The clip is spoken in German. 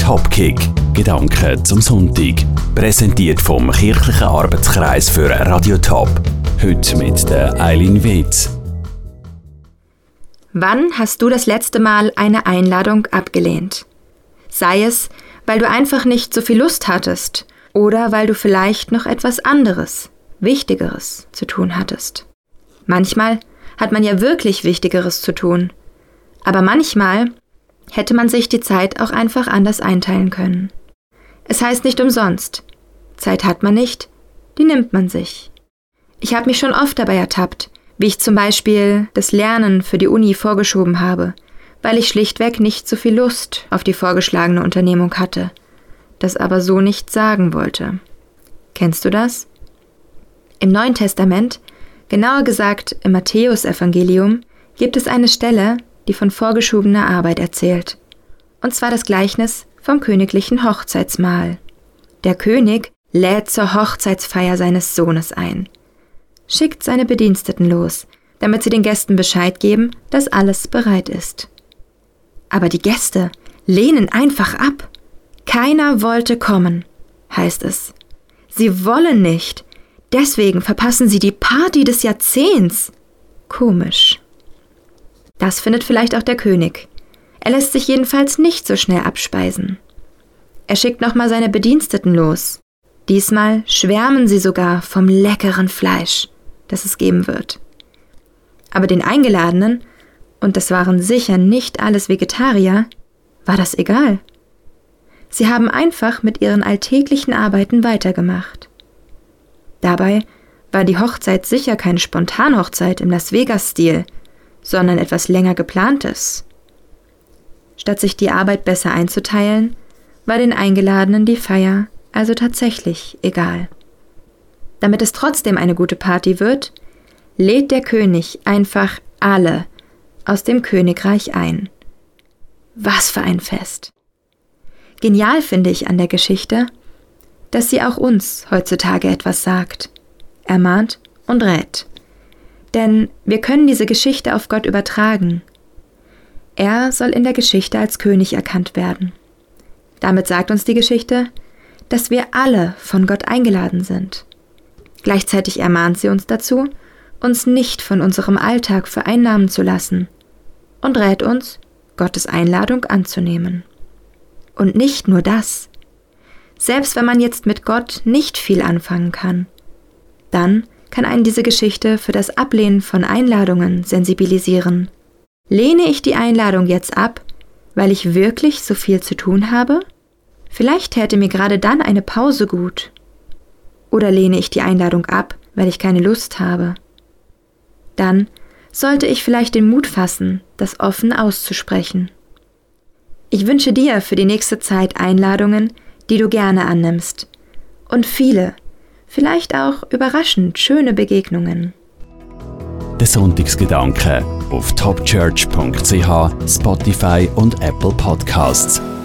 Topkick. Gedanken zum Sonntag. Präsentiert vom Kirchlichen Arbeitskreis für Radio Top. Heute mit der Eileen Wetz. Wann hast du das letzte Mal eine Einladung abgelehnt? Sei es, weil du einfach nicht so viel Lust hattest oder weil du vielleicht noch etwas anderes, Wichtigeres zu tun hattest. Manchmal hat man ja wirklich Wichtigeres zu tun, aber manchmal hätte man sich die Zeit auch einfach anders einteilen können. Es heißt nicht umsonst, Zeit hat man nicht, die nimmt man sich. Ich habe mich schon oft dabei ertappt, wie ich zum Beispiel das Lernen für die Uni vorgeschoben habe, weil ich schlichtweg nicht so viel Lust auf die vorgeschlagene Unternehmung hatte, das aber so nicht sagen wollte. Kennst du das? Im Neuen Testament, genauer gesagt im Matthäusevangelium, gibt es eine Stelle, die von vorgeschobener Arbeit erzählt, und zwar das Gleichnis vom königlichen Hochzeitsmahl. Der König lädt zur Hochzeitsfeier seines Sohnes ein, schickt seine Bediensteten los, damit sie den Gästen Bescheid geben, dass alles bereit ist. Aber die Gäste lehnen einfach ab. Keiner wollte kommen, heißt es. Sie wollen nicht, deswegen verpassen sie die Party des Jahrzehnts. Komisch. Das findet vielleicht auch der König. Er lässt sich jedenfalls nicht so schnell abspeisen. Er schickt nochmal seine Bediensteten los. Diesmal schwärmen sie sogar vom leckeren Fleisch, das es geben wird. Aber den Eingeladenen, und das waren sicher nicht alles Vegetarier, war das egal. Sie haben einfach mit ihren alltäglichen Arbeiten weitergemacht. Dabei war die Hochzeit sicher keine Spontanhochzeit im Las Vegas-Stil, sondern etwas länger geplantes. Statt sich die Arbeit besser einzuteilen, war den Eingeladenen die Feier also tatsächlich egal. Damit es trotzdem eine gute Party wird, lädt der König einfach alle aus dem Königreich ein. Was für ein Fest! Genial finde ich an der Geschichte, dass sie auch uns heutzutage etwas sagt, ermahnt und rät. Denn wir können diese Geschichte auf Gott übertragen. Er soll in der Geschichte als König erkannt werden. Damit sagt uns die Geschichte, dass wir alle von Gott eingeladen sind. Gleichzeitig ermahnt sie uns dazu, uns nicht von unserem Alltag vereinnahmen zu lassen und rät uns, Gottes Einladung anzunehmen. Und nicht nur das. Selbst wenn man jetzt mit Gott nicht viel anfangen kann, dann kann einen diese Geschichte für das Ablehnen von Einladungen sensibilisieren. Lehne ich die Einladung jetzt ab, weil ich wirklich so viel zu tun habe? Vielleicht täte mir gerade dann eine Pause gut. Oder lehne ich die Einladung ab, weil ich keine Lust habe? Dann sollte ich vielleicht den Mut fassen, das offen auszusprechen. Ich wünsche dir für die nächste Zeit Einladungen, die du gerne annimmst. Und viele, vielleicht auch überraschend schöne Begegnungen. Der Sonntagsgedanke auf topchurch.ch, Spotify und Apple Podcasts.